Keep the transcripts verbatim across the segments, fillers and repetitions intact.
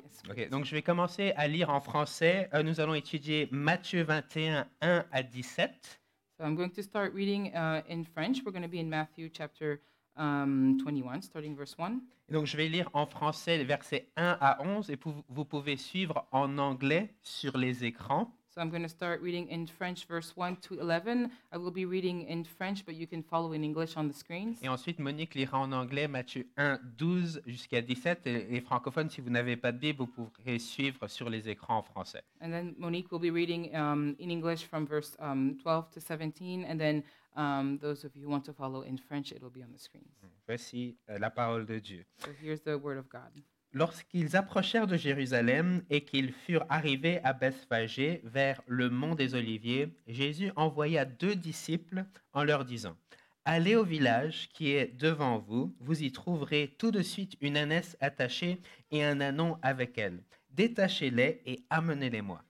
Yes. Ok, donc je vais commencer à lire en français. Euh, nous allons étudier Matthieu vingt et un, un à dix-sept. So I'm going to start reading uh, in French. We're going to be in Matthew chapter um, twenty-one, starting verse one. Et donc je vais lire en français les versets un à onze et pou- vous pouvez suivre en anglais sur les écrans. So I'm going to start reading in French, verse one to eleven. I will be reading in French, but you can follow in English on the screens. Et ensuite, Monique lira en anglais Matthieu un, douze jusqu'à dix-sept. Et les francophones, si vous n'avez pas de Bible, vous pourrez suivre sur les écrans en français. And then Monique will be reading um, in English from verse um, twelve to seventeen. And then um, those of you who want to follow in French, it will be on the screens. Voici euh, la parole de Dieu. So here's the word of God. Lorsqu'ils approchèrent de Jérusalem et qu'ils furent arrivés à Bethphagée vers le mont des Oliviers, Jésus envoya deux disciples en leur disant : Allez au village qui est devant vous, vous y trouverez tout de suite une ânesse attachée et un ânon avec elle. Détachez-les et amenez-les-moi.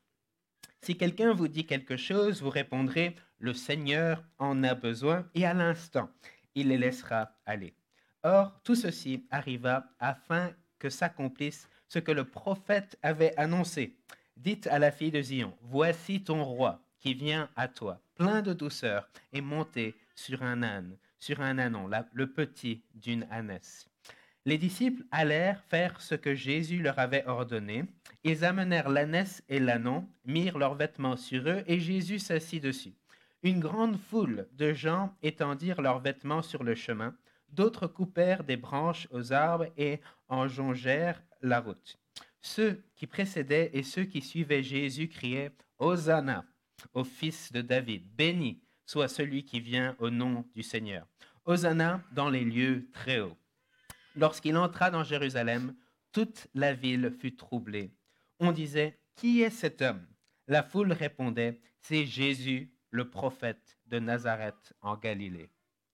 Si quelqu'un vous dit quelque chose, vous répondrez : Le Seigneur en a besoin, et à l'instant, il les laissera aller. Or, tout ceci arriva afin que s'accomplisse ce que le prophète avait annoncé. Dites à la fille de Zion : Voici ton roi qui vient à toi, plein de douceur, et monté sur un âne, sur un ânon, la- le petit d'une ânesse. Les disciples allèrent faire ce que Jésus leur avait ordonné. Ils amenèrent l'ânesse et l'ânon, mirent leurs vêtements sur eux, et Jésus s'assit dessus. Une grande foule de gens étendirent leurs vêtements sur le chemin. D'autres coupèrent des branches aux arbres et en jonchèrent la route. Ceux qui précédaient et ceux qui suivaient Jésus criaient « Hosanna au fils de David, béni soit celui qui vient au nom du Seigneur. Hosanna dans les lieux très hauts. » Lorsqu'il entra dans Jérusalem, toute la ville fut troublée. On disait : Qui est cet homme ? La foule répondait : C'est Jésus, le prophète de Nazareth en Galilée.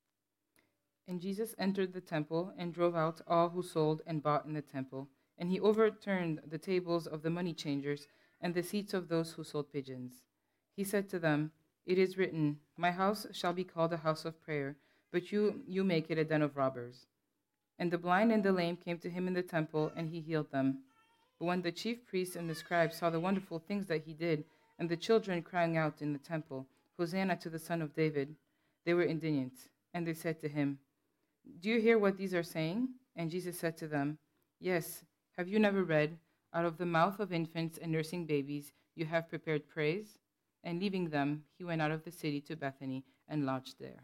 And Jesus entered the temple and drove out all who sold and bought in the temple. And he overturned the tables of the money changers and the seats of those who sold pigeons. He said to them, It is written, My house shall be called a house of prayer, but you, you make it a den of robbers. And the blind and the lame came to him in the temple, and he healed them. But when the chief priests and the scribes saw the wonderful things that he did, and the children crying out in the temple, Hosanna to the Son of David, they were indignant. And they said to him, Do you hear what these are saying? And Jesus said to them, Yes. Have you never read, Out of the mouth of infants and nursing babies you have prepared praise? And leaving them, he went out of the city to Bethany and lodged there.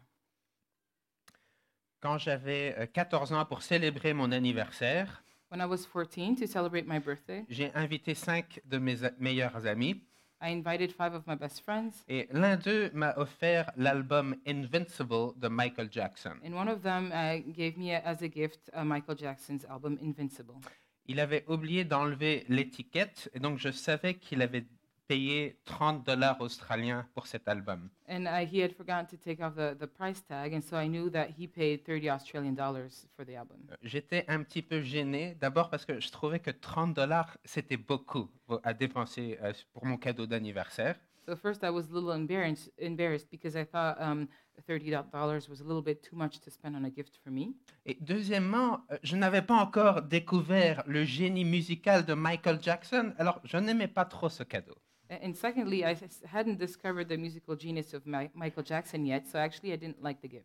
Quand j'avais euh, quatorze ans pour célébrer mon anniversaire, When I was fourteen, to celebrate my birthday, j'ai invité cinq de mes a- meilleurs amis I invited five of my best friends, et l'un d'eux m'a offert l'album Invincible de Michael Jackson. and one of them uh, gave me a, as a gift uh, Michael Jackson's album Invincible. Il avait oublié d'enlever l'étiquette et donc je savais qu'il avait payé trente dollars australiens pour cet album. And uh, he had forgotten to take off the, the price tag, and so I knew that he paid thirty Australian dollars for the album. Euh, J'étais un petit peu gêné, d'abord parce que je trouvais que trente dollars, c'était beaucoup à dépenser euh, pour mon cadeau d'anniversaire. So first I was a little embarrassed, embarrassed because I thought um, thirty dollars was a little bit too much to spend on a gift for me. Et deuxièmement, euh, je n'avais pas encore découvert le génie musical de Michael Jackson, alors je n'aimais pas trop ce cadeau. A- And secondly, I s- hadn't discovered the musical genius of Mi- Michael Jackson yet, so actually I didn't like the gift.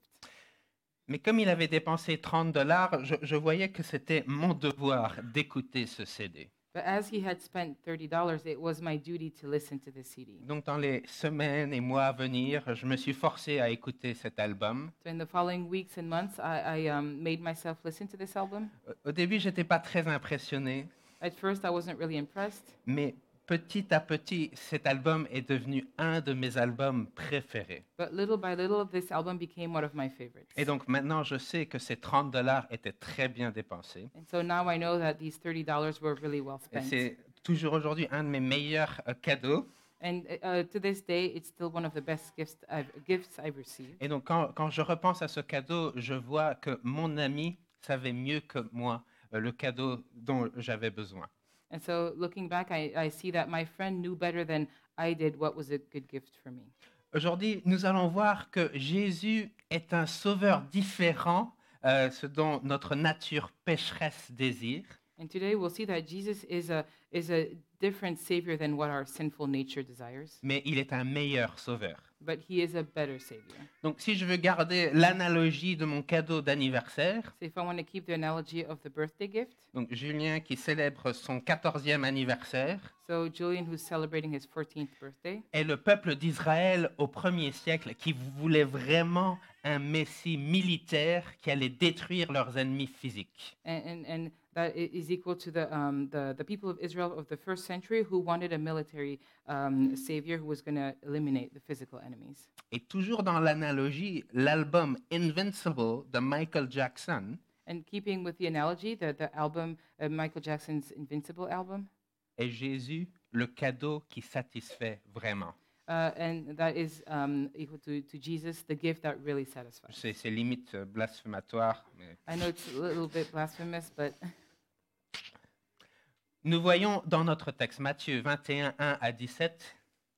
Mais comme il avait dépensé trente dollars, je, je voyais que c'était mon devoir d'écouter ce C D. But as he had spent thirty dollars, it was my duty to listen to the C D. Donc dans les semaines et mois à venir, je me suis forcé à écouter cet album. So in the following weeks and months, I, I um, made myself listen to this album. Au- Au début, j'étais pas très impressionné, At first, I wasn't really impressed, mais petit à petit, cet album est devenu un de mes albums préférés. but little by little, this album became one of my favorites. Et donc maintenant, je sais que ces trente dollars étaient très bien dépensés. And so now I know that these thirty dollars were really well Et spent. c'est toujours aujourd'hui un de mes meilleurs euh, cadeaux. And uh, to this day, it's still one of the best gifts I've, gifts I've received. Et donc quand, quand je repense à ce cadeau, je vois que mon ami savait mieux que moi euh, le cadeau dont j'avais besoin. And so looking back, I, I see that my friend knew better than I did what was a good gift for me. Aujourd'hui, nous allons voir que Jésus est un sauveur différent, euh, ce dont notre nature pécheresse désire. And today we'll see that Jesus is a, is a different Savior than what our sinful nature desires, mais il est un meilleur sauveur. but He is a better Savior. Donc si je veux garder l'analogie de mon cadeau d'anniversaire, So if I want to keep the analogy of the birthday gift, donc Julien qui célèbre son quatorzième anniversaire, so Julian, who's celebrating his fourteenth birthday, est le peuple d'Israël au premier siècle qui voulait vraiment un messie militaire qui allait détruire leurs ennemis physiques. and, and, and that i- is equal to the, um, the, the people of Israel of the first century who wanted a military um, Savior who was going to eliminate the physical enemies. Et toujours dans l'analogie, l'album Invincible de Michael Jackson And keeping with the analogy, the, the album, uh, Michael Jackson's Invincible album, est Jésus le cadeau qui satisfait vraiment. uh, and that is um, equal to, to Jesus, the gift that really Je satisfies. sais, c'est limite euh, blasphématoire, mais I know it's a little bit blasphemous, but nous voyons dans notre texte, Matthieu vingt et un, un à dix-sept,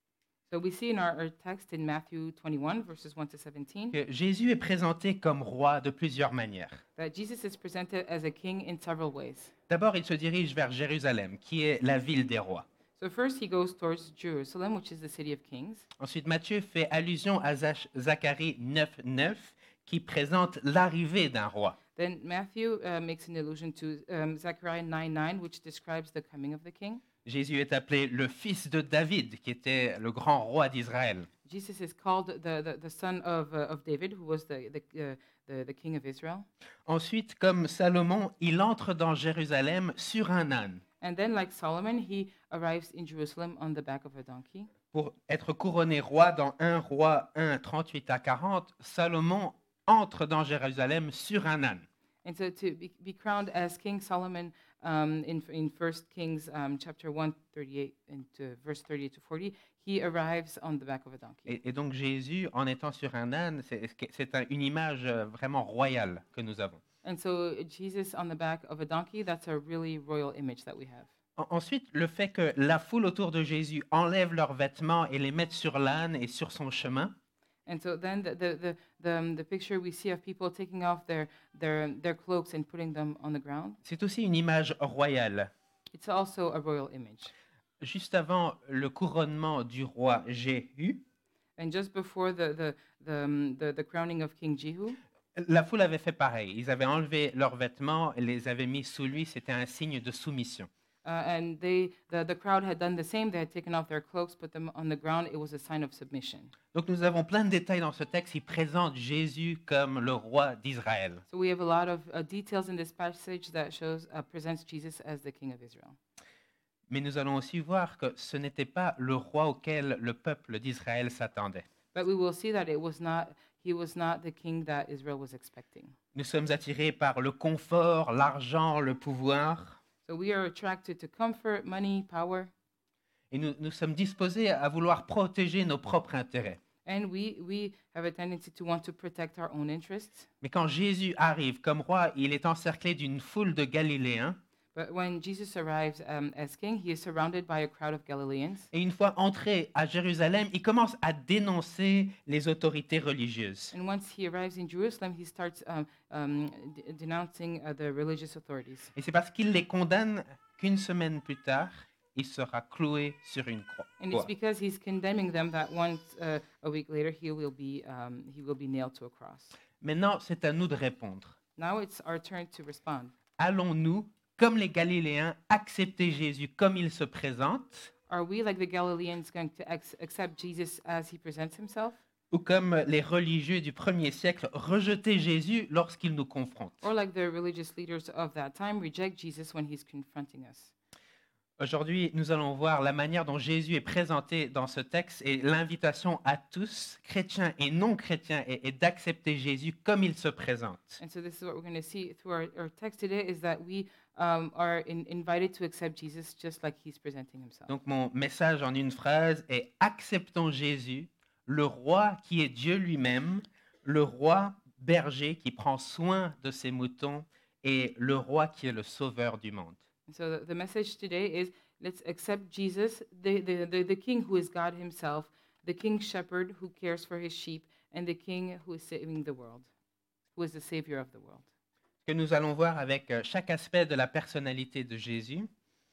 so we see in our, our text in Matthew twenty-one, verses one to seventeen, que Jésus est présenté comme roi de plusieurs manières. that Jesus is presented as a king in several ways. D'abord, il se dirige vers Jérusalem, qui est la ville des rois. So first he goes towards Jerusalem, which is the city of kings. Ensuite, Matthieu fait allusion à Zach- Zacharie neuf, neuf, qui présente l'arrivée d'un roi. Then Matthew uh, makes an allusion to um, Zechariah nine nine, which describes the coming of the king. Jésus est appelé le fils de David, qui était le grand roi d'Israël. Jesus is called the, the, the son of, uh, of David, who was the, the, uh, the, the king of Israel. Ensuite, comme Salomon, il entre dans Jérusalem sur un âne And then, like Solomon, he arrives in Jerusalem on the back of a donkey. pour être couronné roi dans un roi un, trente-huit à quarante. Salomon entre dans Jérusalem sur un âne. And so to be, be crowned as King Solomon um, in, in First Kings um, chapter one, thirty-eight, and to verse thirty-eight to forty, he arrives on the back of a donkey. Et, et donc Jésus, en étant sur un âne, c'est, c'est un- une image euh, vraiment royale que nous avons. And so Jesus on the back of a donkey, that's a really royal image that we have. En- Ensuite, le fait que la foule autour de Jésus enlève leurs vêtements et les mette sur l'âne et sur son chemin, And so then the, the, the, the, um, the picture we see of people taking off their, their, their cloaks and putting them on the ground, c'est aussi une image royale. it's also a royal image. Juste avant le couronnement du roi Jéhu, And just before the, the, the, um, the, the crowning of King Jehu, la foule avait fait pareil. Ils avaient enlevé leurs vêtements et les avaient mis sous lui. C'était un signe de soumission. uh, and they, the, the crowd had done the same. They had taken off their cloaks, put them on the ground. It was a sign of submission. Donc nous avons plein de détails dans ce texte qui présentent Jésus comme le roi d'Israël. So we have a lot of uh, details in this passage that shows, uh, presents Jesus as the King of Israel. Mais nous allons aussi voir que ce n'était pas le roi auquel le peuple d'Israël s'attendait. But we will see that it was not, he was not the king that Israel was expecting. Nous sommes attirés par le confort, l'argent, le pouvoir, So we are attracted to comfort, money, power, et nous, nous sommes disposés à vouloir protéger nos propres intérêts. and we, we have a tendency to want to protect our own interests. Mais quand Jésus arrive comme roi, il est encerclé d'une foule de Galiléens, But when Jesus arrives um, as king, he is surrounded by a crowd of Galileans. et une fois entré à Jérusalem, il commence à dénoncer les autorités religieuses. And once he arrives in Jerusalem, he starts um, um, d- denouncing uh, the religious authorities. Et c'est parce qu'il les condamne qu'une semaine plus tard, il sera cloué sur une croix. And it's because he's condemning them that once uh, a week later he will be um, he will be nailed to a cross. Maintenant, c'est à nous de répondre. Now it's our turn to respond. Allons-nous, comme les Galiléens, accepter Jésus comme il se présente, Are we, like the Galileans, going to ex- accept Jesus as he presents himself? ou comme les religieux du premier siècle, rejeter Jésus lorsqu'il nous confronte? Or like the religious leaders of that time, reject Jesus when he's confronting us? Aujourd'hui, nous allons voir la manière dont Jésus est présenté dans ce texte et l'invitation à tous, chrétiens et non chrétiens, est, est d'accepter Jésus comme il se présente. And so this is what we're going to see through our, our text today, is that we um, are in, invited to accept Jesus just like he's presenting himself. Donc mon message en une phrase est acceptons Jésus, le roi qui est Dieu lui-même, le roi berger qui prend soin de ses moutons et le roi qui est le sauveur du monde. And so the, the message today is, let's accept Jesus, the, the, the, the king who is God himself, the king shepherd who cares for his sheep, and the king who is saving the world, who is the savior of the world. Que nous allons voir avec euh, chaque aspect de la personnalité de Jésus.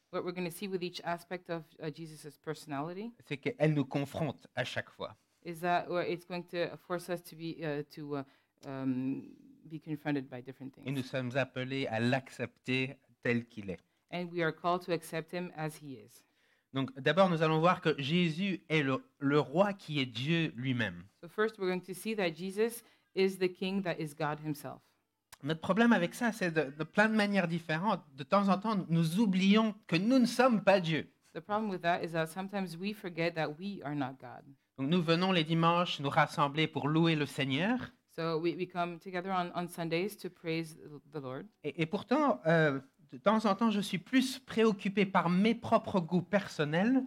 what we're going to see with each aspect of uh, Jesus' personality c'est qu'elle nous confronte à chaque fois. is that where it's going to force us to be uh, to uh, um, be confronted by different Et nous things, sommes appelés à l'accepter tel qu'il est. and we are called to accept him as he is. Donc d'abord, nous allons voir que Jésus est le, le roi qui est Dieu lui-même. So first, we're going to see that Jesus is the King that is God himself. Notre problème avec ça, c'est de, de plein de manières différentes. De temps en temps, nous oublions que nous ne sommes pas Dieu. The problem with that is that sometimes we forget that we are not God. Donc nous venons les dimanches nous rassembler pour louer le Seigneur. So we, we come together on, on Sundays to praise the Lord. Et, et pourtant, euh, de temps en temps, je suis plus préoccupé par mes propres goûts personnels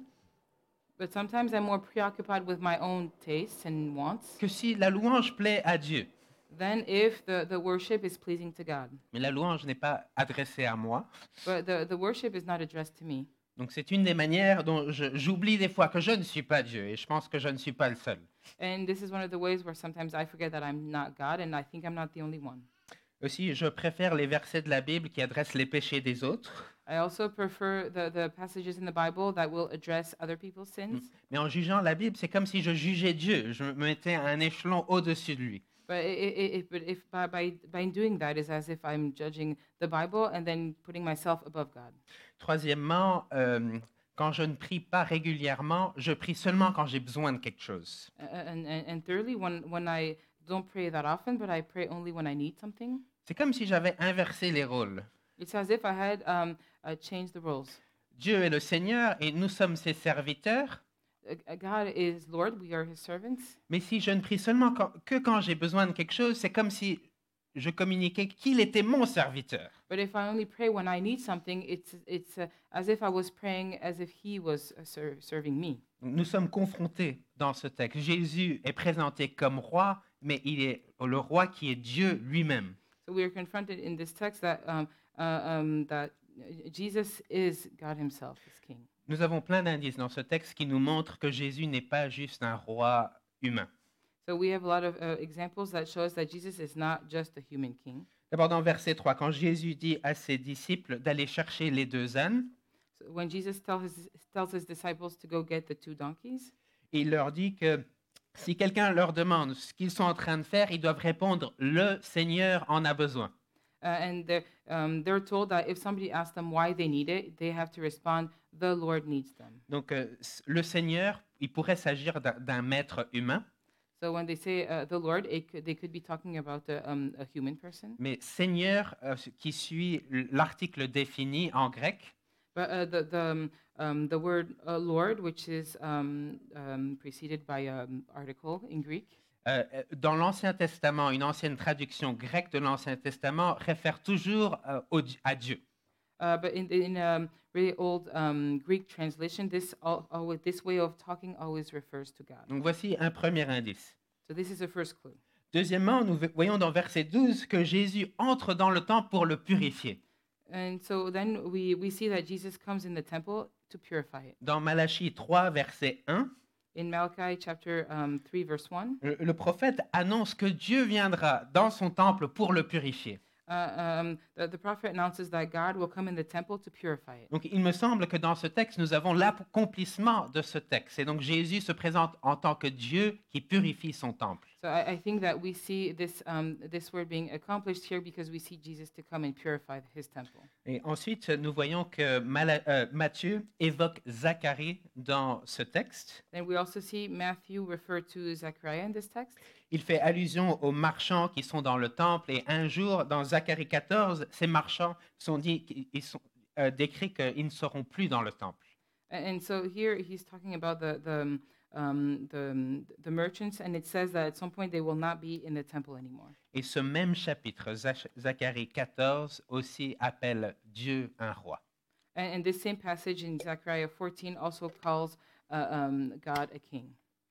But sometimes I'm more preoccupied with my own tastes and wants que si la louange plaît à Dieu. than if the, the worship is pleasing to God. Mais la louange n'est pas adressée à moi. But the, the worship is not addressed to me. Donc c'est une des manières dont je- j'oublie des fois que je ne suis pas Dieu. Et je pense que je ne suis pas le seul. And this is one of the ways where sometimes I forget that I'm not God, and I think I'm not the only one. Aussi, je préfère les versets de la Bible qui adressent les péchés des autres. I also prefer the, the passages in the Bible that will address other people's sins. Mais en jugeant la Bible, c'est comme si je jugeais Dieu. Je me mettais à un échelon au-dessus de lui. But, it, it, it, but if by, by, by doing that is as if I'm judging the Bible and then putting myself above God. Troisièmement, euh, quand je ne prie pas régulièrement, je prie seulement quand j'ai besoin de quelque chose. Uh, And, and, and thirdly, when, when I don't pray that often, but I pray only when I need something, C'est comme si j'avais inversé les rôles. it's as if I had um, uh, changed the roles. Dieu est le Seigneur et nous sommes ses serviteurs. Uh, uh, God is Lord, we are His servants. Mais si je ne prie seulement quand- que quand j'ai besoin de quelque chose, c'est comme si je communiquais qu'il était mon serviteur. But if I only pray when I need something, it's, it's uh, as if I was praying as if He was uh, ser- serving me. Nous sommes confrontés dans ce texte. Jésus est présenté comme roi, mais il est le roi qui est Dieu lui-même. So we are confronted in this text that, um, uh, um, that uh, Jesus is God Himself, His King. Nous avons plein d'indices dans ce texte qui nous montrent que Jésus n'est pas juste un roi humain. So we have a lot of uh, examples that show us that Jesus is not just a human king. D'abord dans verset trois, quand Jésus dit à ses disciples d'aller chercher les deux ânes, So when Jesus tells his, tells his disciples to go get the two donkeys, il leur dit que si quelqu'un leur demande ce qu'ils sont en train de faire, ils doivent répondre « Le Seigneur en a besoin ». uh, and they're, um, they're told that if somebody asks them why they need it, they have to respond, the Lord needs them. Donc euh, c- le Seigneur, il pourrait s'agir d'un- d'un maître humain, So when they say uh, the Lord, it could, they could be talking about a, um, a human person. mais Seigneur euh, qui suit l'article défini en grec, But uh, the, the, um, um, the word uh, Lord, which is um, um, preceded by an article in Greek, euh, euh, dans l'Ancien Testament, une ancienne traduction grecque de l'Ancien Testament réfère toujours euh, au Di- à Dieu. Uh, but in in a really old um, Greek translation, this al- always this way of talking always refers to God. Donc voici un premier indice. So this is the first clue. Deuxièmement, nous ve- voyons dans verset douze que Jésus entre dans le temple pour le purifier. And so then we, we see that Jesus comes in the temple to purify it. Dans Malachie trois, verset un, In Malachi chapter um, three, verse one, le, le prophète annonce que Dieu viendra dans son temple pour le purifier. uh, um, the, the prophet announces that God will come in the temple to purify it. Donc il me semble que dans ce texte, nous avons l'accomplissement de ce texte. Et donc Jésus se présente en tant que Dieu qui purifie son temple. So I, I think that we see this um, this word being accomplished here because we see Jesus to come and purify his temple. Et ensuite, nous voyons que Mala- euh, Matthieu évoque Zacharie dans ce texte. Then we also see Matthew refer to Zechariah in this text. Il fait allusion aux marchands qui sont dans le temple. Et un jour, dans Zacharie quatorze, ces marchands sont, dit, ils sont euh, décrits qu'ils ne seront plus dans le temple. And, and so here he's talking about the the um, um, the, um, the merchants, and it says that at some point they will not be in the temple anymore. Et ce même chapitre, Zach- Zacharie quatorze, aussi appelle Dieu un roi. And, and this same passage in Zechariah fourteen also calls uh, um, God a king.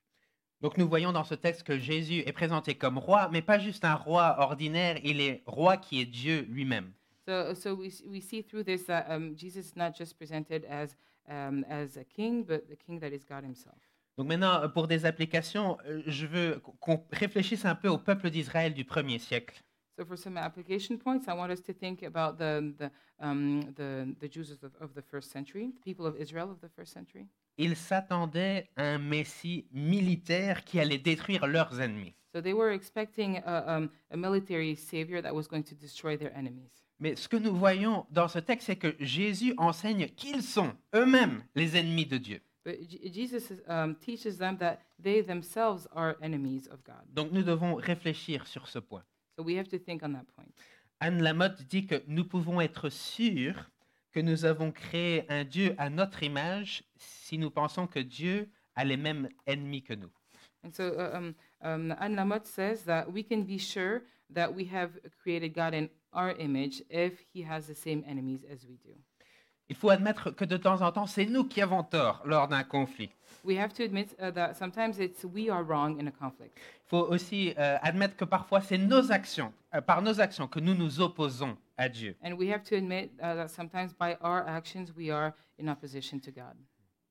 Donc nous voyons dans ce texte que Jésus est présenté comme roi, mais pas juste un roi ordinaire, il est roi qui est Dieu lui-même. So so we s- we see through this that um, Jesus is not just presented as um, as a king, but the king that is God himself. Donc maintenant, pour des applications, euh, je veux qu'on réfléchisse un peu au peuple d'Israël du premier siècle. So for some application points, I want us to think about the the um, the, the Jews of the, of the first century, the people of Israel of the first century. Ils s'attendaient à un Messie militaire qui allait détruire leurs ennemis. So they were expecting a, um, a military savior that was going to destroy their enemies. Mais ce que nous voyons dans ce texte, c'est que Jésus enseigne qu'ils sont eux-mêmes les ennemis de Dieu. But J- Jesus is, um, teaches them that they themselves are enemies of God. Donc nous devons réfléchir sur ce point. So we have to think on that point. Anne Lamotte dit que nous pouvons être sûrs que nous avons créé un Dieu à notre image si nous pensons que Dieu a les mêmes ennemis que nous. And so uh, um, um, Anne Lamott says that we can be sure that we have created God in our image if he has the same enemies as we do. Il faut admettre que de temps en temps, c'est nous qui avons tort lors d'un conflit. We have to admit uh, that sometimes it's we are wrong in a conflict. Il faut aussi euh, admettre que parfois, c'est nos actions, euh, par nos actions, que nous nous opposons à Dieu. And we have to admit uh, that sometimes by our actions we are in opposition to God.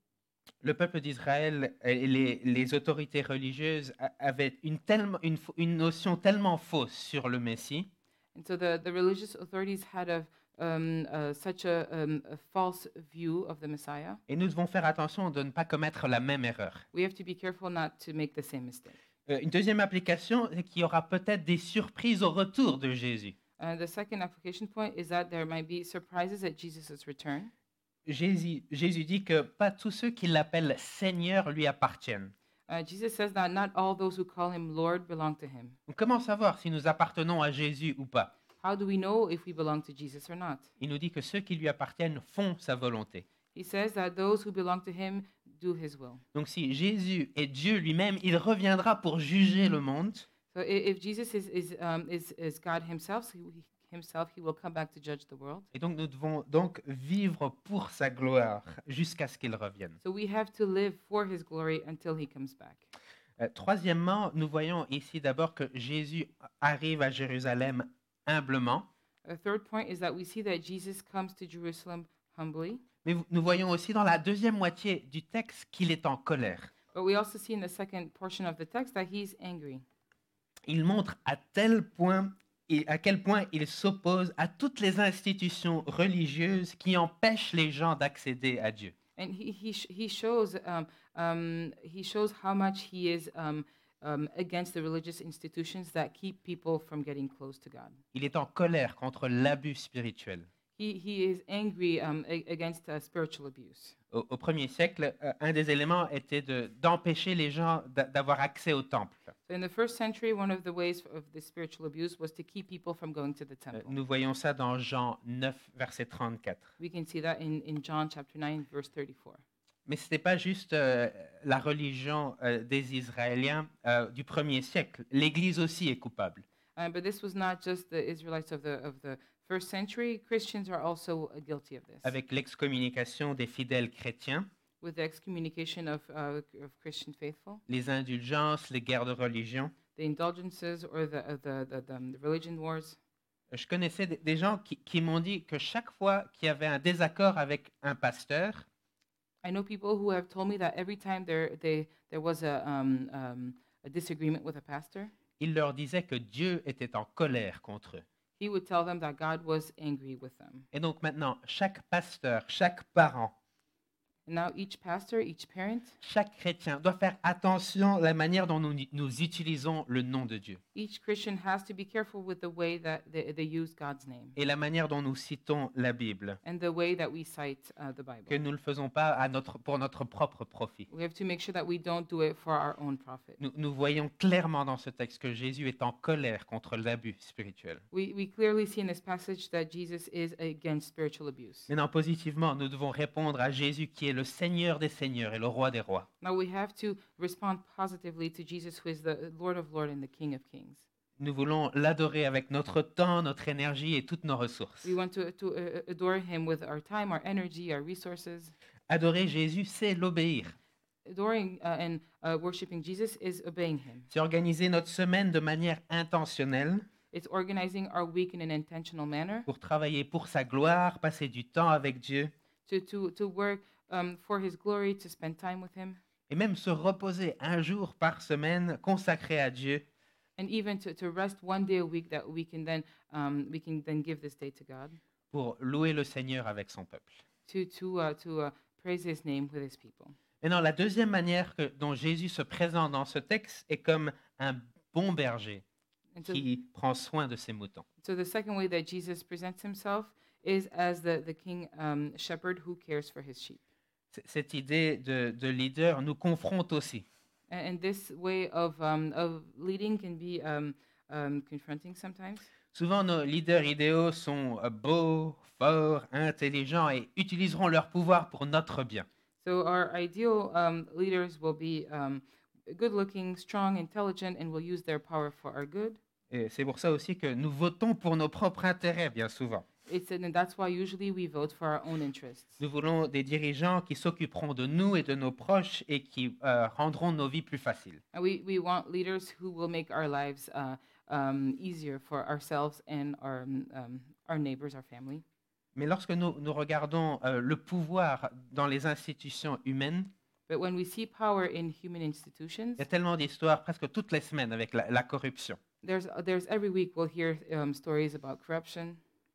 Le peuple d'Israël et les, les autorités religieuses a- avaient une, tellement- une fau- une notion tellement fausse sur le Messie And so the, the religious authorities had a, um, uh, such a, um, a false view of the Messiah. et nous devons faire attention de ne pas commettre la même erreur. We have to be careful not to make the same mistake. Euh, une deuxième application, c'est qu'il y aura peut-être des surprises au retour de Jésus. Uh, the second application point is that there might be surprises at Jesus' return. Jésus, Jésus dit que pas tous ceux qui l'appellent Seigneur lui appartiennent. Uh, Jesus says that not all those who call him Lord belong to him. Donc, comment savoir si nous appartenons à Jésus ou pas? How do we know if we belong to Jesus or not? Il nous dit que ceux qui lui appartiennent font sa volonté. He says that those who belong to him do his will. Donc si Jésus est Dieu lui-même, il reviendra pour juger le monde. So i- if Jesus is is um, is, is God himself, he, himself, he will come back to judge the world. Et donc nous devons donc vivre pour sa gloire jusqu'à ce qu'il revienne. So we have to live for his glory until he comes back. Euh, troisièmement, nous voyons ici d'abord que Jésus arrive à Jérusalem humblement. A third point is that we see that Jesus comes to Jerusalem humbly, Mais v- nous voyons aussi dans la deuxième moitié du texte qu'il est en colère. but we also see in the second portion of the text that he's angry. Il montre à tel point et à quel point il s'oppose à toutes les institutions religieuses qui empêchent les gens d'accéder à Dieu. And he he sh- he shows um, um, he shows how much he is um, um, against the religious institutions that keep people from getting close to God. Il est en colère contre l'abus spirituel. He he is angry um, a- against uh, spiritual abuse. Au, au premier siècle, euh, un des éléments était de- d'empêcher les gens d'a- d'avoir accès au temple. So in the first century, one of the ways of the spiritual abuse was to keep people from going to the Euh, temple. Nous voyons ça dans Jean neuf, verset trente-quatre. We can see that in, in John chapter nine, verse thirty-four. Mais ce n'était pas juste euh, la religion euh, des Israéliens euh, du premier siècle. L'Église aussi est coupable. Uh, but this was not just the Israelites of the of the first century. Christians are also uh, guilty of this. Avec l'excommunication des fidèles chrétiens, With the excommunication of, uh, of Christian faithful, les indulgences, les guerres de religion. the indulgences or the uh, the, the, the, um, the religion wars. Je connaissais des- des gens qui, qui m'ont dit que chaque fois qu'il y avait un désaccord avec un pasteur, I know people who have told me that every time there they there was a um, um, a disagreement with a pastor, il leur disait que Dieu était en colère contre eux. he would tell them that God was angry with them. Et donc maintenant, chaque pasteur, chaque parent, And now each pastor, each parent, chaque chrétien doit faire attention à la manière dont nous, nous utilisons le nom de Dieu each Christian has to be careful with the way that they, they use God's name et la manière dont nous citons la Bible, and the way that we cite uh, the que Bible. nous ne le faisons pas à notre, pour notre propre profit. We have to make sure that we don't do it for our own profit. Nous, nous voyons clairement dans ce texte que Jésus est en colère contre l'abus spirituel. We, we clearly see in this passage that Jesus is against spiritual abuse. Maintenant, positivement, nous devons répondre à Jésus qui est le Seigneur des Seigneurs et le Roi des Rois. Now we have to respond positively to Jesus, who is the Lord of Lords and the King of Kings. Nous voulons l'adorer avec notre temps, notre énergie et toutes nos ressources. We want to, to uh, adore him with our time, our energy, our resources. Adorer Jésus, c'est l'obéir. Adoring uh, and uh, worshiping Jesus is obeying him. C'est organiser notre semaine de manière intentionnelle It's organizing our week in an intentional manner pour travailler pour sa gloire, passer du temps avec Dieu to, to, to work um, for his glory, to spend time with him, et même se reposer un jour par semaine consacré à Dieu and even to, to rest one day a week that we can then um, we can then give this day to God pour louer le Seigneur avec son peuple. to to uh, to uh, praise His name with His people. Maintenant, la deuxième manière que, dont Jésus se présente dans ce texte est comme un bon berger And so, qui prend soin de ses moutons. so the second way that Jesus presents Himself is as the the king um, shepherd who cares for His sheep. C- Cette idée de, de leader nous confronte aussi. And, and this way of um, of leading can be um, um, confronting sometimes. Souvent, nos leaders idéaux sont euh, beaux, forts, intelligents et utiliseront leur pouvoir pour notre bien. So our ideal um, leaders will be um, good-looking, strong, intelligent, and will use their power for our good. Et c'est pour ça aussi que nous votons pour nos propres intérêts bien souvent. It's and that's why usually we vote for our own interests. Nous voulons des dirigeants qui s'occuperont de nous et de nos proches et qui euh, rendront nos vies plus faciles. And we, we want leaders who will make our lives uh, um, easier for ourselves and our um, our neighbors, our family. Mais lorsque nous, nous regardons euh, le pouvoir dans les institutions humaines, But when we see power in human institutions, il y a tellement d'histoires presque toutes les semaines avec la, la corruption. there's there's every week we'll hear um, stories about corruption.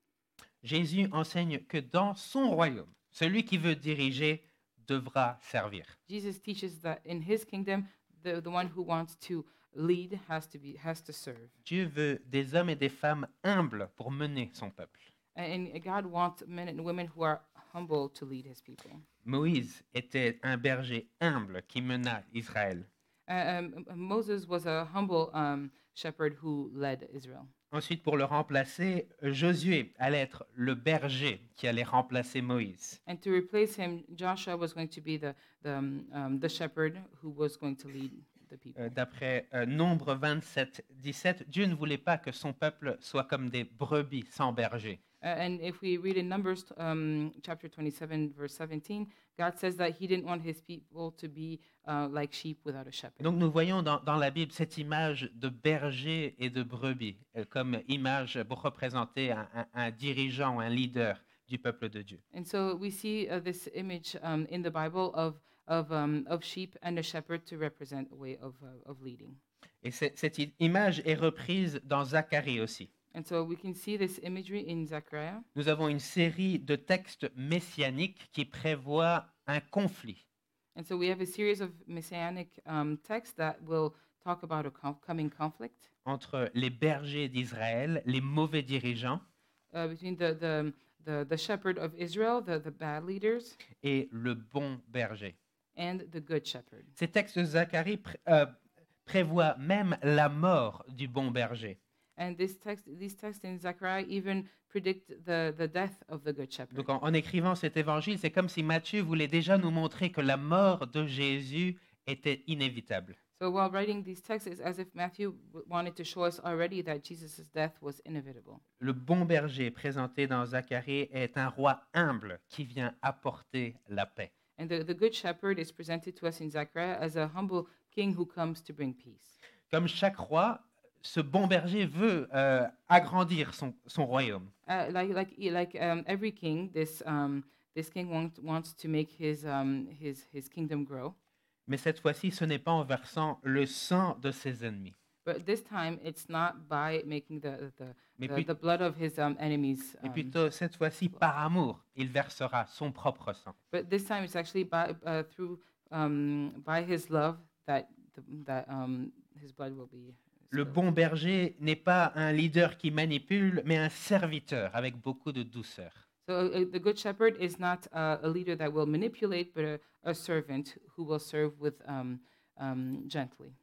Jésus enseigne que dans son royaume, celui qui veut diriger devra servir. Jesus teaches that in His kingdom, the the one who wants to lead has to be has to serve. Dieu veut des hommes et des femmes humbles pour mener son peuple. And God wants men and women who are humble to lead His people. Moïse était un berger humble qui mena Israël. Uh, um, Moses was a humble um, shepherd who led Israel. Ensuite, pour le remplacer, Josué allait être le berger qui allait remplacer Moïse. And to replace him, Joshua was going to be the the, um, um, the shepherd who was going to lead the people. Euh, D'après euh, Nombre vingt-sept, dix-sept, Dieu ne voulait pas que son peuple soit comme des brebis sans berger. Uh, and if we read in Numbers um, chapter twenty-seven, verse seventeen, God says that He didn't want His people to be uh, like sheep without a shepherd. Donc nous voyons dans, dans la Bible cette image de berger et de brebis euh, comme image pour représenter un, un- un dirigeant, un leader du peuple de Dieu. And so we see uh, this image um, in the Bible of of um, of sheep and a shepherd to represent a way of uh, of leading. Et c'est- cette i- image est reprise dans Zacharie aussi. And so we can see this imagery in Zechariah. Nous avons une série de textes messianiques qui prévoient un conflit And so we have a series of messianic um, texts that will talk about a com- coming conflict entre les bergers d'Israël, les mauvais dirigeants, uh, between the, the, the, the shepherd of Israel, the, the bad leaders, et le bon berger. and the good shepherd. Ces textes de Zacharie pré- euh, prévoient même la mort du bon berger. And this text, these texts in Zechariah even predict the, the death of the good shepherd. Donc en, en écrivant cet évangile, c'est comme si Matthieu voulait déjà nous montrer que la mort de Jésus était inévitable. So while writing these texts, it's as if Matthew w- wanted to show us already that Jesus' death was inevitable. Le bon berger présenté dans Zacharie est un roi humble qui vient apporter la paix. And the, the good shepherd is presented to us in Zechariah as a humble king who comes to bring peace. Comme chaque roi, ce bon berger veut euh, agrandir son, son royaume. Uh, like like like um, every king, this um, this king wants wants to make his um, his his kingdom grow. Mais cette fois-ci, ce n'est pas en versant le sang de ses ennemis. But this time, it's not by making the the, Mais, the, plut- the blood of his um, enemies. mais Um, plutôt, cette fois-ci, par amour, il versera son propre sang. but this time, it's actually by uh, through um, by his love that the, that um, his blood will be. Le spilled. bon berger n'est pas un leader qui manipule, mais un serviteur avec beaucoup de douceur. So uh, the good shepherd is not uh, a leader that will manipulate, but a, a servant who will serve with um, um, gently.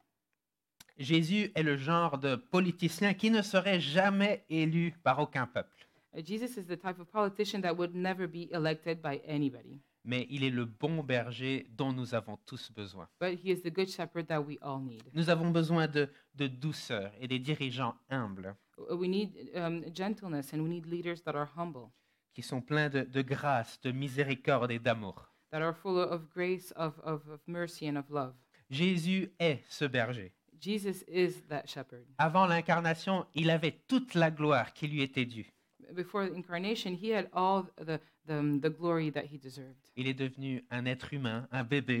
Jésus est le genre de politicien qui ne serait jamais élu par aucun peuple, Uh, Jesus is the type of politician that would never be elected by anybody, mais il est le bon berger dont nous avons tous besoin. but he is the good shepherd that we all need. Nous avons besoin de, de douceur et des dirigeants humbles Uh, We need um, gentleness, and we need leaders that are humble, qui sont pleins de, de grâce, de miséricorde et d'amour. that are full of grace, of, of, of mercy, and of love. Jésus est ce berger. Jesus is that shepherd. Avant l'incarnation, il avait toute la gloire qui lui était due. Before the incarnation, he had all the, the, the glory that he deserved. Il est devenu un être humain, un bébé,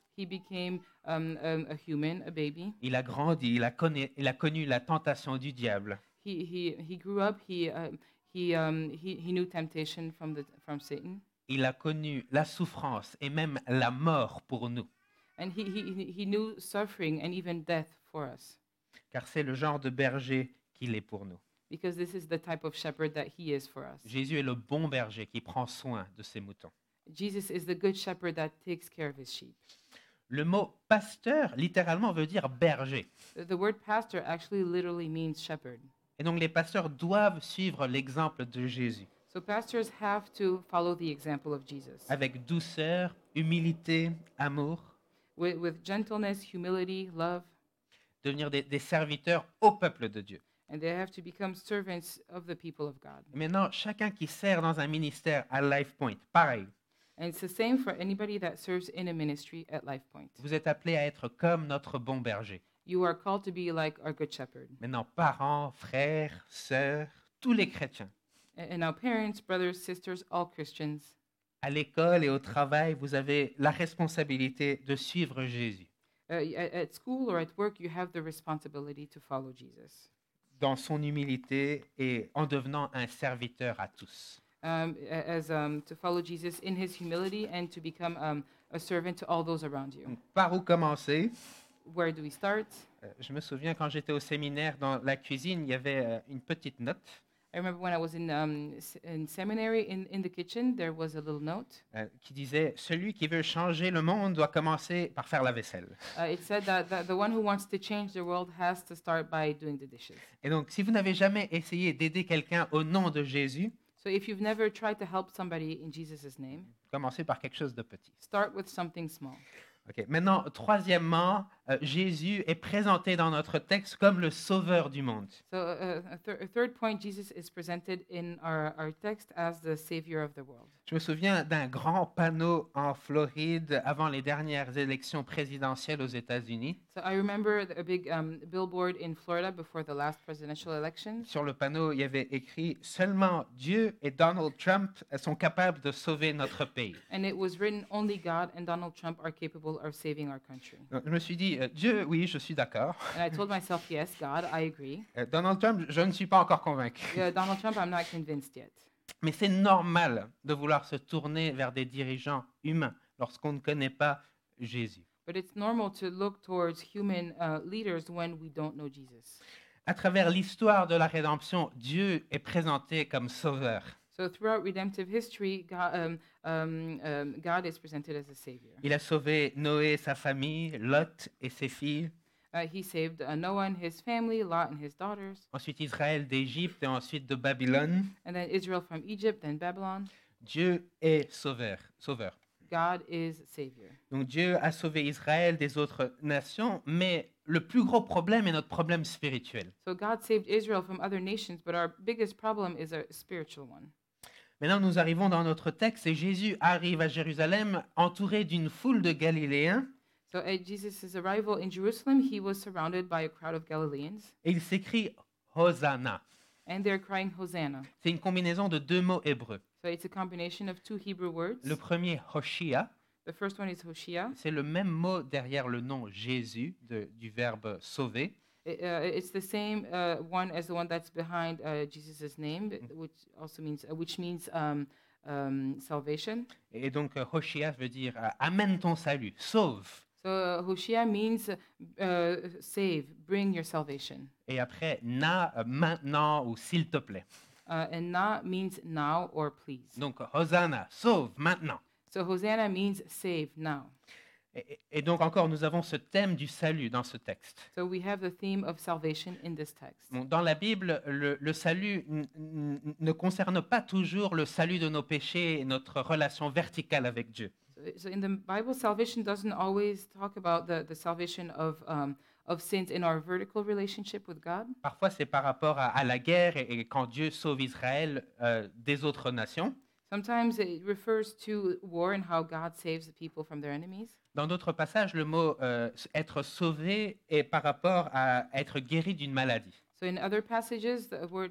He became um, um, a human, a baby. Il a grandi, il a, connu, il a connu la tentation du diable. He he he grew up. He uh, he um he, he knew temptation from the from Satan, Il a connu la souffrance et même la mort pour nous, and he he he- he knew suffering and even death for us, car c'est le genre de berger qu'il est pour nous. because this is the type of shepherd that he is for us. Jésus est le bon berger qui prend soin de ses moutons. Jesus is the good shepherd that takes care of his sheep. Le mot pasteur, littéralement, veut dire berger. The the word pastor actually literally means shepherd. Et donc les pasteurs doivent suivre l'exemple de Jésus, So pastors have to follow the example of Jesus avec douceur, humilité, amour, with, with gentleness, humility, love, devenir des, des serviteurs au peuple de Dieu. and they have to become servants of the people of God. Maintenant, chacun qui sert dans un ministère à LifePoint, pareil, And it's the same for anybody that serves in a ministry at LifePoint. vous êtes appelés à être comme notre bon berger. You are called to be like our good shepherd. Maintenant, parents, frères, sœurs, tous les chrétiens, And and now parents, brothers, sisters, all Christians, à l'école et au travail, vous avez la responsabilité de suivre Jésus uh, y- at, at school or at work, you have the responsibility to follow Jesus dans son humilité et en devenant un serviteur à tous. um, a- as um, to follow Jesus in his humility and to become um, a servant to all those around you. Donc, par où commencer? Where do we start? Euh, Je me souviens quand j'étais au séminaire, dans la cuisine, il y avait euh, une petite note I remember when I was in um, s- in seminary in, in the kitchen, there was a little note. euh, qui disait « Celui qui veut changer le monde doit commencer par faire la vaisselle Uh, it said that, that the one who wants to change the world has to start by doing the dishes. ». Et donc, si vous n'avez jamais essayé d'aider quelqu'un au nom de Jésus, So if you've never tried to help somebody in Jesus' name, commencez par quelque chose de petit. start with something small. Ok. Maintenant, troisièmement, euh, Jésus est présenté dans notre texte comme le sauveur du monde. So uh, a, thir- a third point, Jesus is presented in our, our text as the savior of the world. Je me souviens d'un grand panneau en Floride avant les dernières élections présidentielles aux États-Unis. So I remember a big um, billboard in Florida before the last presidential elections. Sur le panneau, il y avait écrit « Seulement Dieu et Donald Trump sont capables de sauver notre pays And it was written, only God and Donald Trump are capable of saving our country. ». Donc, je me suis dit euh, « Dieu, oui, je suis d'accord. And I told myself, yes, God, I agree. Euh, Donald Trump, je ne suis pas encore convaincu. Yeah, Donald Trump, I'm not convinced yet. Mais c'est normal de vouloir se tourner vers des dirigeants humains lorsqu'on ne connaît pas Jésus. But it's normal to look towards human uh, leaders when we don't know Jesus. À travers l'histoire de la rédemption, Dieu est présenté comme sauveur. So throughout redemptive history, God, um, um, um, God is presented as a savior. Il a sauvé Noé, sa famille, Lot et ses filles, Uh, he saved uh, Noah and his family, Lot and his daughters, ensuite Israël d'Égypte et ensuite de Babylone. and then Israel from Egypt, then Babylon. Dieu est sauveur, sauveur. God is savior. Donc Dieu a sauvé Israël des autres nations, mais le plus gros problème est notre problème spirituel. So God saved Israel from other nations, but our biggest problem is a spiritual one. Maintenant, nous arrivons dans notre texte et Jésus arrive à Jérusalem entouré d'une foule de Galiléens So at Jesus' arrival in Jerusalem, he was surrounded by a crowd of Galileans, et il s'écrie Hosanna. and they're crying Hosanna. C'est une combinaison de deux mots hébreux. So it's a combination of two Hebrew words. Le premier, Hoshia, The first one is Hoshea. c'est le même mot derrière le nom Jésus de- du verbe sauver. It, uh, it's the same uh, one as the one that's behind uh, Jesus' name, which also means uh, which means um, um, salvation. Et donc, euh, Hoshia veut dire euh, amène ton salut, sauve. So uh, Hoshea means uh, save, bring your salvation. Et après, na, euh, maintenant ou s'il te plaît. Uh, and na means now or please. Donc, Hosanna, sauve maintenant. So Hosanna means save now. Et, et donc, encore, nous avons ce thème du salut dans ce texte. So we have the theme of salvation in this text. Bon, dans la Bible, le, le salut n- n- ne concerne pas toujours le salut de nos péchés et notre relation verticale avec Dieu. So, so in the Bible, salvation doesn't always talk about the, the salvation of um, of sins in our vertical relationship with God. Parfois, c'est par rapport à, à la guerre et, et quand Dieu sauve Israël euh, des autres nations. Sometimes it refers to war and how God saves the people from their enemies. Dans d'autres passages, le mot euh, être sauvé est par rapport à être guéri d'une maladie. So in other passages, the word um,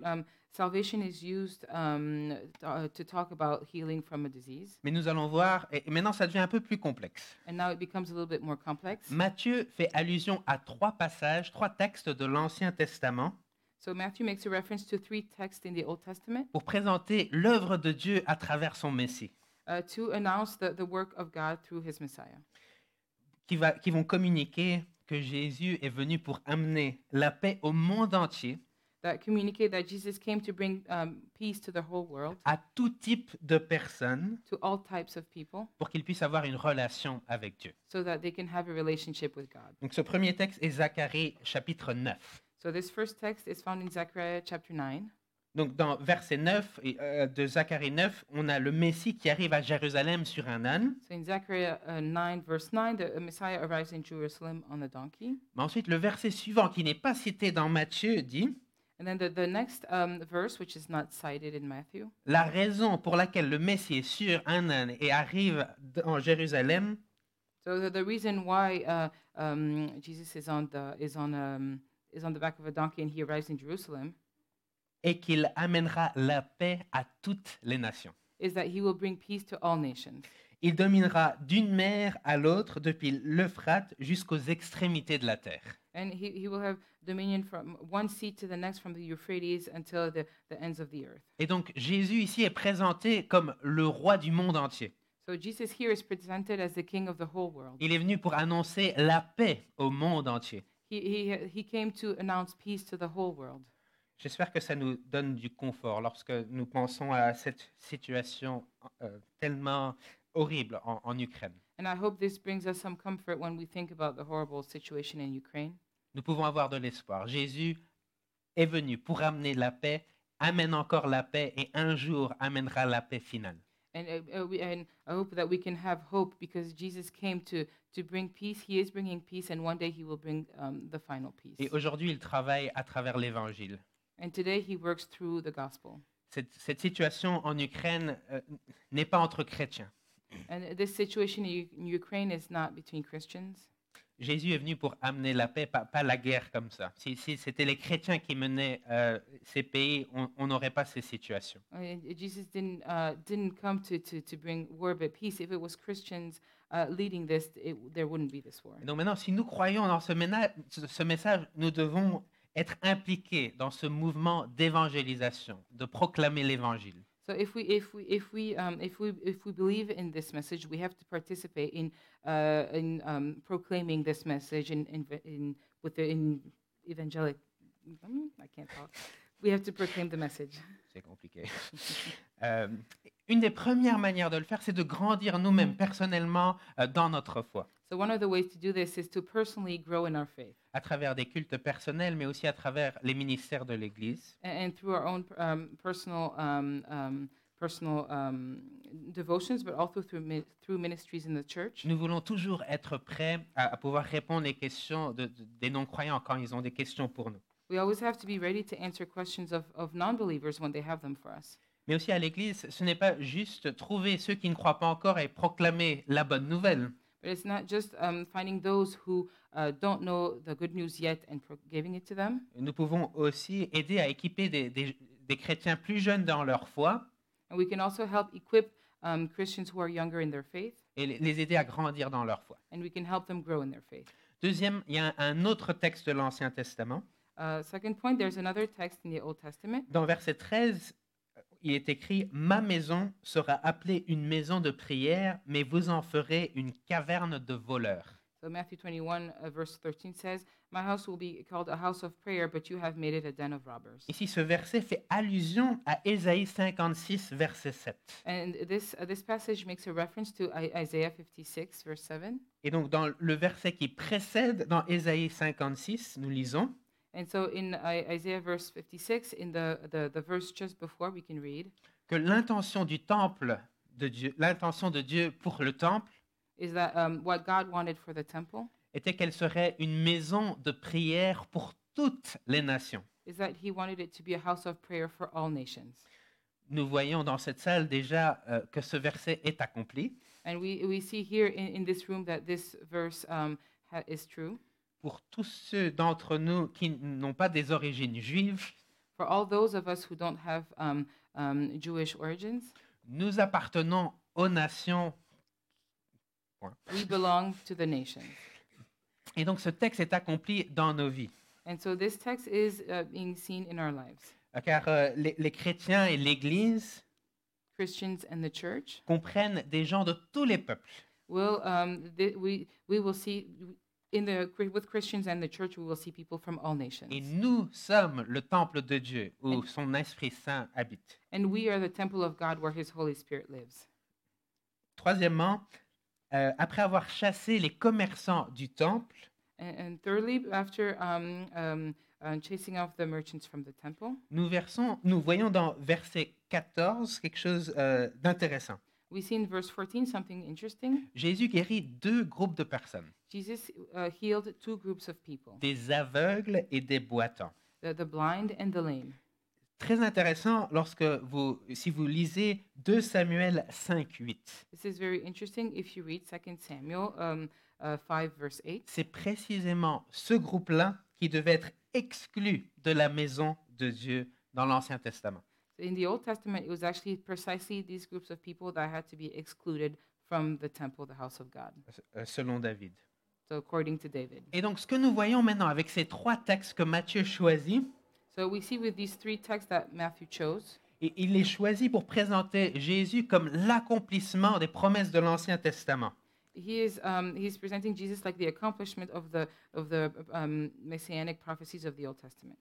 salvation is used um, t- uh, to talk about healing from a disease, Mais nous allons voir, et et maintenant ça devient un peu plus complexe. and now it becomes a little bit more complex. Matthieu fait allusion à trois passages, trois textes de l'Ancien Testament So Matthew makes a reference to three texts in the Old Testament pour présenter l'œuvre de Dieu à travers son Messie, uh, to announce the, the work of God through his Messiah, qui, va, qui vont communiquer que Jésus est venu pour amener la paix au monde entier, that communicate that Jesus came to bring um, peace to the whole world, à tout type de personnes, to all types of people, pour qu'ils puissent avoir une relation avec Dieu. so that they can have a relationship with God. Donc ce premier texte est Zacharie chapitre neuf. So this first text is found in Zechariah chapter nine. Donc dans verset neuf et, euh, de Zacharie neuf, on a le Messie qui arrive à Jérusalem sur un âne. So in Zechariah uh, nine, verse nine, the uh, Messiah arrives in Jerusalem on a donkey. Mais ensuite, le verset suivant, qui n'est pas cité dans Matthieu, dit And then the, the next um, verse, which is not cited in Matthew, « La raison pour laquelle le Messie est sur un âne et arrive en Jérusalem, so the, the reason why uh, um, Jesus is on the is on um, is on the back of a donkey and he arrives in Jerusalem est qu'il amènera la paix à toutes les nations. is that he will bring peace to all nations. Il dominera d'une mer à l'autre depuis l'Euphrate jusqu'aux extrémités de la terre. And he, he will have dominion from one sea to the next, from the Euphrates until the, the ends of the earth. Et donc Jésus ici est présenté comme le roi du monde entier. So Jesus here is presented as the king of the whole world. Il est venu pour annoncer la paix au monde entier. He, he, he came to announce peace to the whole world. J'espère que ça nous donne du confort lorsque nous pensons à cette situation euh, tellement horrible en, en Ukraine. And I hope this brings us some comfort when we think about the horrible situation in Ukraine. Nous pouvons avoir de l'espoir. Jésus est venu pour amener la paix, amène encore la paix et un jour amènera la paix finale. And, uh, uh, we, and I hope that we can have hope because Jesus came to, to bring peace. He is bringing peace, and one day he will bring um, the final peace. Et aujourd'hui, il travaille à travers l'Évangile. And today he works through the gospel. Cette, cette situation en Ukraine euh, n'est pas entre chrétiens. And this situation in U- in Ukraine is not between Christians. Jésus est venu pour amener la paix, pas, pas la guerre comme ça. Si, si c'était les chrétiens qui menaient euh, ces pays, on n'aurait pas ces situations. Uh, Jesus didn't uh, didn't come to, to, to bring war but peace. If it was Christians uh, leading this, it, there wouldn't be this war. Et donc maintenant, si nous croyons dans ce, ména- ce- ce message, nous devons être impliqués dans ce mouvement d'évangélisation, de proclamer l'Évangile. So if we if we if we um, if we if we believe in this message, we have to participate in uh, in um, proclaiming this message in in, in with the in evangelic. um, I can't talk. We have to proclaim the message. C'est compliqué. Euh, une des premières manières de le faire, c'est de grandir nous-mêmes personnellement euh, dans notre foi, So one of the ways to do this is to personally grow in our faith, à travers des cultes personnels, mais aussi à travers les ministères de l'Église. and, and through our own um, personal um, um, personal um, devotions, but also through mi- through ministries in the church. Nous voulons toujours être prêts à, à pouvoir répondre aux questions de- de- des non-croyants quand ils ont des questions pour nous. We always have to be ready to answer questions of, of non-believers when they have them for us. Mais aussi à l'Église, ce n'est pas juste trouver ceux qui ne croient pas encore et proclamer la bonne nouvelle. But it's not just um, finding those who uh, don't know the good news yet and pro- giving it to them. Nous pouvons aussi aider à équiper des, des- des chrétiens plus jeunes dans leur foi And we can also help equip um, Christians who are younger in their faith, et les- les aider à grandir dans leur foi. and we can help them grow in their faith. Deuxième, il y a un, un autre texte de l'Ancien Testament. Uh, second point, there's another text in the Old Testament. Dans verset treize, il est écrit « Ma maison sera appelée une maison de prière, mais vous en ferez une caverne de voleurs. So Matthew twenty-one, uh, verse thirteen says, "My house will be called a house of prayer, but you have made it a den of robbers." » Ici, ce verset fait allusion à Ésaïe cinquante-six, verset sept. And this uh, this passage makes a reference to I- Isaiah fifty-six, verse seven. Et donc, dans le verset qui précède, dans Ésaïe cinquante-six, nous lisons And so in I- Isaiah verse fifty-six, in the, the, the verse just before, we can read, que l'intention du temple de Dieu, l'intention de Dieu pour le temple is that um, what God wanted for the temple était qu'elle serait une maison de prière pour toutes les nations. is that he wanted it to be a house of prayer for all nations. Nous voyons dans cette salle déjà euh, que ce verset est accompli And we, we see here in, in this room that this verse um, ha- is true pour tous ceux d'entre nous qui n'ont pas des origines juives. For all those of us who don't have um, um, Jewish origins, nous appartenons aux nations. Point. we belong to the nations. Et donc ce texte est accompli dans nos vies. And so this text is uh, being seen in our lives. Car euh, les, les chrétiens et l'Église Christians and the church comprennent des gens de tous les peuples. will um, th- we we will see in the with Christians and the church we will see people from all nations. Et nous sommes le temple de Dieu où Et- son Esprit Saint habite. And we are the temple of God where His Holy Spirit lives. Troisièmement, euh, après avoir chassé les commerçants du temple, And, and thirdly, after um, um, uh, chasing off the merchants from the temple, nous, versons, nous voyons dans verset quatorze quelque chose euh, d'intéressant. we see in verse fourteen something interesting. Jésus guérit deux groupes de personnes, Jesus uh, healed two groups of people, des aveugles et des boitants. the, the blind and the lame. Très intéressant lorsque vous, si vous lisez deux Samuel cinq, huit. This is very interesting if you read Second Samuel um, uh, five, verse eight. C'est précisément ce groupe-là qui devait être exclu de la maison de Dieu dans l'Ancien Testament. In the Old Testament, it was actually precisely these groups of people that had to be excluded from the temple, the house of God. euh, selon David. So according to David. Et donc, ce que nous voyons maintenant avec ces trois textes que Matthieu choisit, So we see with these three texts that Matthew chose, et il les choisit pour présenter Jésus comme l'accomplissement des promesses de l'Ancien Testament. he is um, he's presenting Jesus like the accomplishment of the of the um, messianic prophecies of the Old Testament.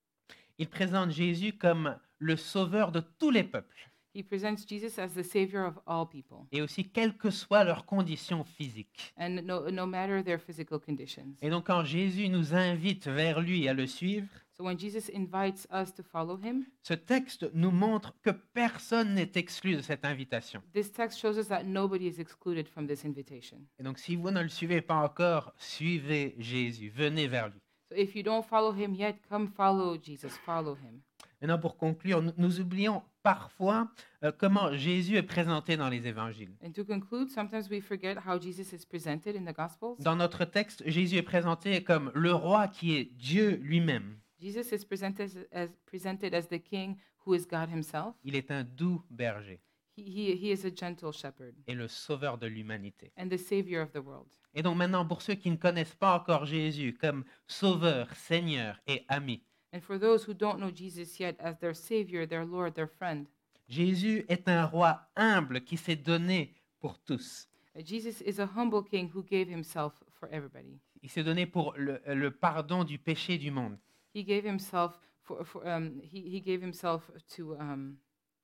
Il présente Jésus comme le sauveur de tous les peuples, He presents Jesus as the savior of all people, et aussi quelles que soient leurs conditions physiques. and no no matter their physical conditions. Et donc, quand Jésus nous invite vers lui à le suivre, So when Jesus invites us to follow him, ce texte nous montre que personne n'est exclu de cette invitation. this text shows us that nobody is excluded from this invitation. Et donc, si vous ne le suivez pas encore, suivez Jésus, venez vers lui. So if you don't follow him yet, come follow Jesus, follow him. Maintenant, pour conclure, nous, nous oublions parfois euh, comment Jésus est présenté dans les évangiles. And to conclude, sometimes we forget how Jesus is presented in the Gospels. Dans notre texte, Jésus est présenté comme le roi qui est Dieu lui-même. Jesus is presented as, as presented as the king who is God himself. Il est un doux berger He, he, he is a gentle shepherd et le sauveur de l'humanité. and the savior of the world. Et donc maintenant, pour ceux qui ne connaissent pas encore Jésus comme sauveur, Seigneur et ami, And for those who don't know Jesus yet as their savior, their Lord, their friend, Jésus est un roi humble qui s'est donné pour tous. uh, Jesus is a humble king who gave himself for everybody. Il s'est donné pour le, le pardon du péché du monde. He gave himself for, for um, he, he gave himself to um,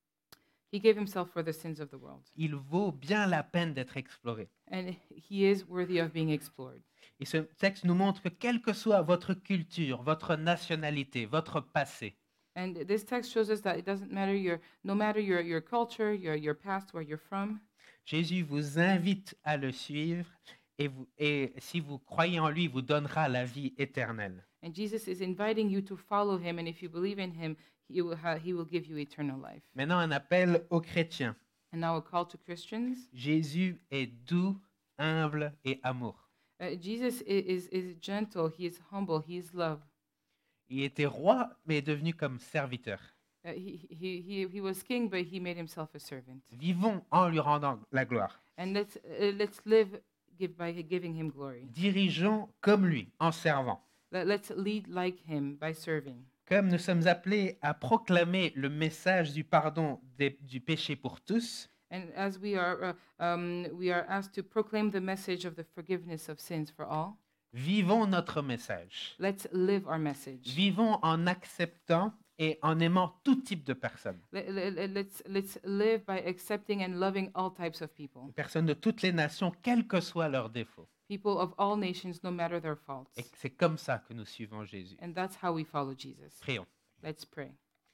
he gave himself for the sins of the world. Il vaut bien la peine d'être exploré. And he is worthy of being explored. Et ce texte nous montre que quelle que soit votre culture, votre nationalité, votre passé, And this text shows us that it doesn't matter your, no matter your, your culture, your, your past, where you're from, Jésus vous invite à le suivre et, vous, et si vous croyez en lui, il vous donnera la vie éternelle. and Jesus is inviting you to follow him, and if you believe in him, he will, ha- he will give you eternal life. Maintenant, un appel aux chrétiens. And now a call to Christians. Jésus est doux, humble et amour. Uh, Jesus i- is, is gentle, he is humble, he is love. Il était roi, mais est devenu comme serviteur. Uh, he, he, he, he was king, but he made himself a servant. Vivons en lui rendant la gloire. And let's, uh, let's live give, by giving him glory. Dirigeons comme lui, en servant. Let, let's lead like him by serving. Comme nous sommes appelés à proclamer le message du pardon des- du péché pour tous, And as we are, uh, um, we are asked to proclaim the message of the forgiveness of sins for all, vivons notre message. let's live our message. Vivons en acceptant et en aimant tout type de personnes. Let, let, let's, let's live by accepting and loving all types of people, Personnes de toutes les nations, quels que soient leurs défauts. people of all nations, no matter their faults. Et c'est comme ça que nous suivons Jésus. And that's how we follow Jesus. Prions. Let's pray.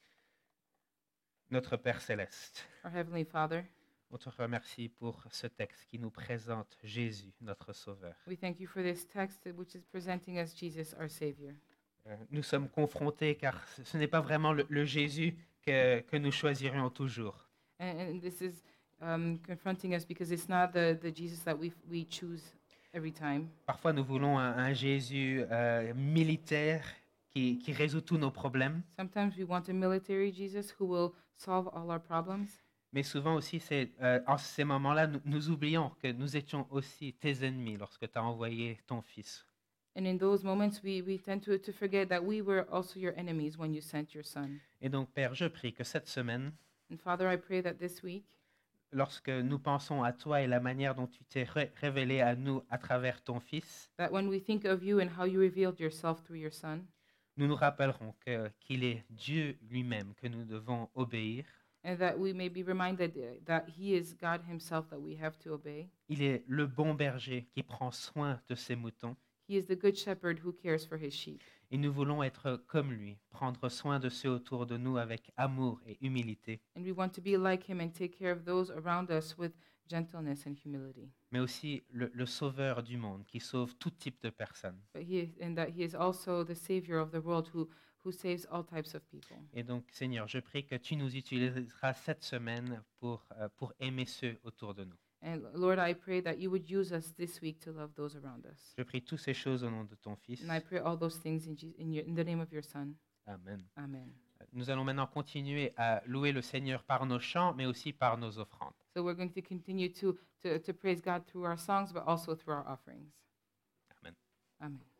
Notre Père céleste, Our Heavenly Father, on te remercie pour ce texte qui nous présente Jésus, notre Sauveur. we thank you for this text which is presenting us Jesus, our Savior. Euh, Nous sommes confrontés car ce ce n'est pas vraiment le, le Jésus que, que nous choisirions toujours. And, and this is um, confronting us because it's not the, the Jesus that we, we choose every time. Parfois, nous voulons un, un Jésus euh, militaire qui, qui résout tous nos problèmes. Sometimes we want a military Jesus who will solve all our problems. Mais souvent aussi, c'est, euh, en ces moments-là, nous, nous oublions que nous étions aussi tes ennemis lorsque tu as envoyé ton Fils. And in those moments, we, we tend to, to forget that we were also your enemies when you sent your Son. Et donc, Père, je prie que cette semaine, And Father, I pray that this week, lorsque nous pensons à toi et la manière dont tu t'es ré- révélé à nous à travers ton Fils, that when we think of you and how you revealed yourself through your Son, nous nous rappellerons que, qu'il est Dieu lui-même que nous devons obéir. and that we may be reminded uh, that He is God Himself that we have to obey. Il est le bon berger qui prend soin de ses moutons. He is the good shepherd who cares for His sheep. Et nous voulons être comme lui, prendre soin de ceux autour de nous avec amour et humilité, And we want to be like Him and take care of those around us with gentleness and humility. mais aussi le, le sauveur du monde qui sauve tout type de personnes. But he is, and that He is also the Savior of the world who, who saves all types of people. Et donc, Seigneur, je prie que tu nous utiliseras cette semaine pour, euh, pour aimer ceux autour de nous. And Lord, I pray that you would use us this week to love those around us. Je prie toutes ces choses au nom de ton Fils. And I pray all those things in, Je- in, your, in the name of your Son. Amen. Amen. Nous allons maintenant continuer à louer le Seigneur par nos chants, mais aussi par nos offrandes. So we're going to continue to, to, to praise God through our songs, but also through our offerings. Amen. Amen.